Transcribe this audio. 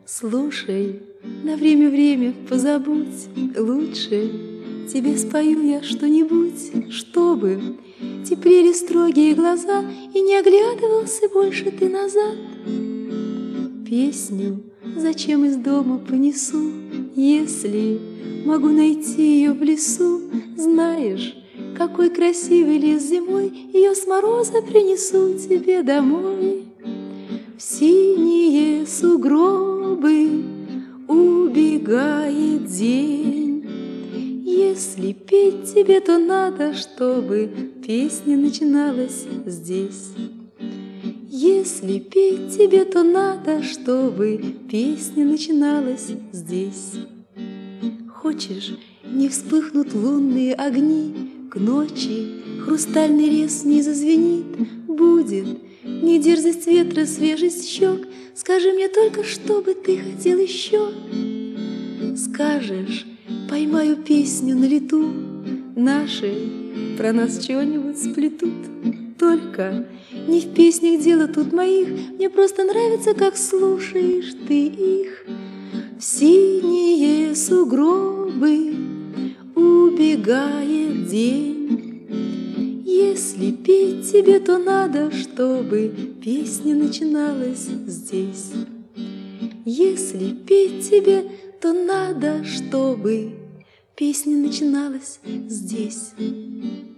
Слушай, на время позабудь, лучше тебе спою я что-нибудь, чтобы теплели строгие глаза и не оглядывался больше ты назад. Песню зачем из дома понесу, если могу найти ее в лесу? Знаешь, какой красивый лес зимой, ее с мороза принесу тебе домой. В синие сугробы убегает день. Если петь тебе, то надо, чтобы песня начиналась здесь. Если петь тебе, то надо, чтобы песня начиналась здесь. Хочешь, не вспыхнут лунные огни, к ночи хрустальный лес не зазвенит? Будет не дерзость ветра, свежесть щек. Скажи мне только, что бы ты хотел еще. Скажешь, поймаю песню на лету, наши про нас чего-нибудь сплетут. Только не в песнях дело тут моих, мне просто нравится, как слушаешь ты их. В синие сугробы убегает день. Если петь тебе, то надо, чтобы песня начиналась здесь. Если петь тебе, то надо, чтобы песня начиналась здесь.